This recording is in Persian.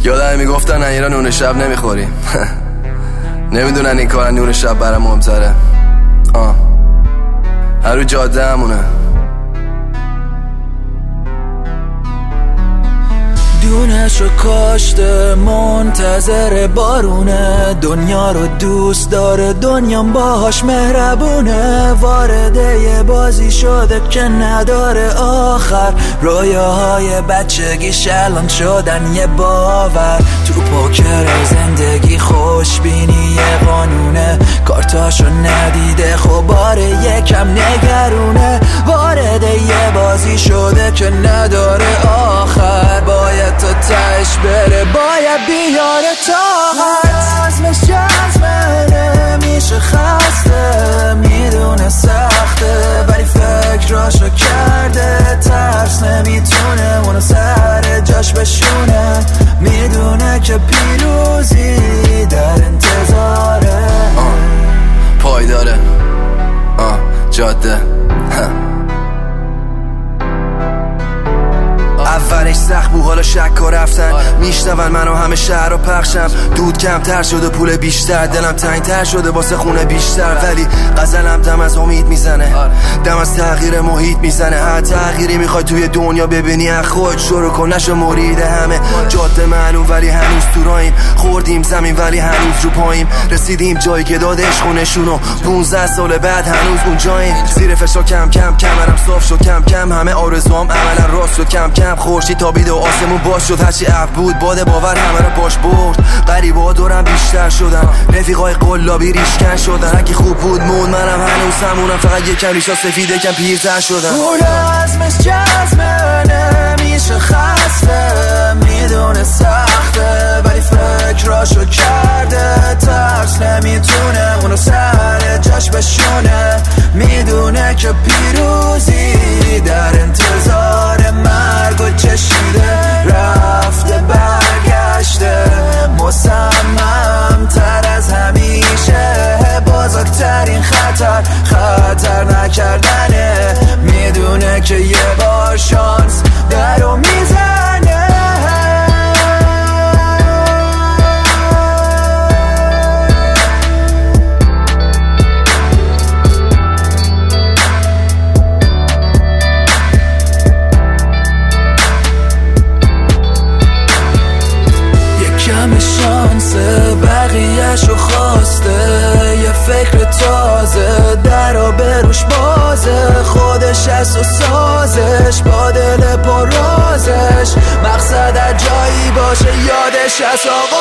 یادم میگفتن ایران نون شب نمیخوریم نمیدونن این کارن نون شب برام مهمتره. هر رو جاده همونه. دونشو کاشته منتظر بارونه، دنیا رو دوست داره دنیام باهاش مهربونه. وارد یه بازی شده که نداره آخر، رویاهای بچگیش الان شدن یه باور. تو پوکر زندگی خوشبینی یه قانونه، کارتاشو ندیده خب باره یکم نگرونه. وارد یه بازی شده که نداره آخر، باید تا تش بره، باید بیاره طاقت. عزمش جزمه نمیشه خسته، میدونه سخته ولی فکراشو کرده. ترس نمیتونه اونو سر جاش بشونه، میدونه که پیروزی در انتظاره. پایداره جاده اولش سخت بود حالا شک و رفتن، میشنون منو همه شهر رو پخشم. دود کمتر شده پول بیشتر، دلم تنگتر شده واسه خونه بیشتر. ولی غزلم دم از امید میزنه، دم از تغییر محیط میزنه. هر تغییری میخوای توی دنیا ببینی از خود شروع کن، نشو مرید همه. جاده معلوم ولی هنوز تو راهیم، خوردیم زمین ولی هنوز رو پاییم. رسیدیم جایی که داد عشق و نشونو، 15 سال بعد هنوز اونجاییم. زیر فشار کم کم کمرم صاف شد، کم کم همه آرزوام عملا راست شد. کم کم خورشید تابید و آسمون باز شد، هرچی عقل بود باد باور همه رو باش برد. غریبا دورم بیشتر شدن، رفیقای قلابی ریشکن شدن. اگه خوب بود مون منم هنوز همونم، فقط یکم ریشا سفید یکم پیرتر شدن. اون عزمش جزمه نمیشه خسته، میدونه سخته ولی فکراشو کرده. ترس نمیتونه اونو سر جاش بشونه، میدونه که پیروزی در انتظار. مرگو چشیده رفته برگشته، مصمم تر از همیشه. بزرگترین خطر نکردنه، میدونه که یه بار شانس درو میزنه. کم شانسه بقیه‌شو خواسته، یه فکر تازه در و بروش بازه. خودش از و سازش با دل پر رازش، مقصد جایی باشه یادش از آقا